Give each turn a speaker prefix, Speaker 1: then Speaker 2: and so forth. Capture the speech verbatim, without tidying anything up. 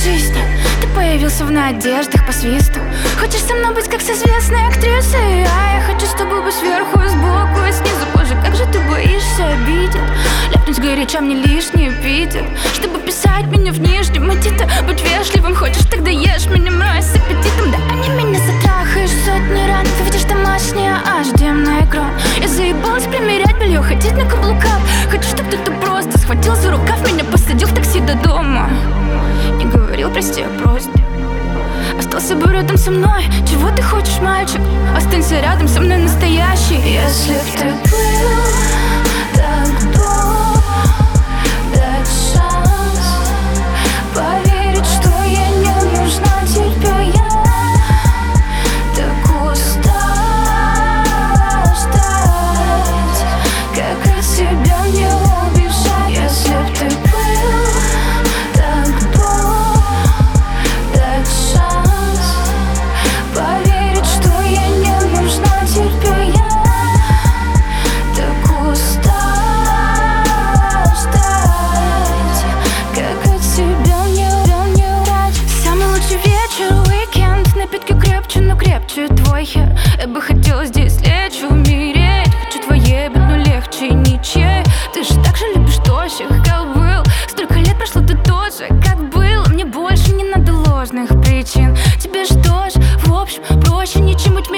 Speaker 1: жизни. Ты появился в надеждах по свисту. Хочешь со мной быть, как с известной актрисой, а я хочу с тобой быть сверху и сбоку и снизу. Боже, как же ты боишься обидеть, ляпнуть горячо мне лишний эпитет, чтобы писать меня в нижнем, иди-то будь вежливым. Хочешь, тогда ешь меня, мразь, с аппетитом. Да они меня затрахаешь сотни раз. Ты видишь домашнее аш ди эм на экран. Я заебалась примерять белье, ходить на каблуках. Хочу, чтобы кто-то просто схватил за рукав, меня посадил в такси до дома. Не говорил прости, а просьбе. Остался бы рядом со мной. Чего ты хочешь, мальчик? Останься рядом со мной настоящий. Если б ты был так добр, дать шанс поверить, что я не нужна тебе. Я так устала ждать, как от себя не убежать. Если б ты был так добр, дать шанс поверить, что я не нужна тебе. Я так устала ждать, как от себя не, не убрать. Самый лучший вечер, уикенд, напитки крепче, но крепче твой хер. Я бы хотела здесь лечь, умереть. Хочу твоей быть, но легче ничей. Ты же так же любишь тощих, как был. Столько лет прошло, ты тот же, как был. Мне больше не надо ложных причин. Тебе же тоже, в общем, проще, ничем быть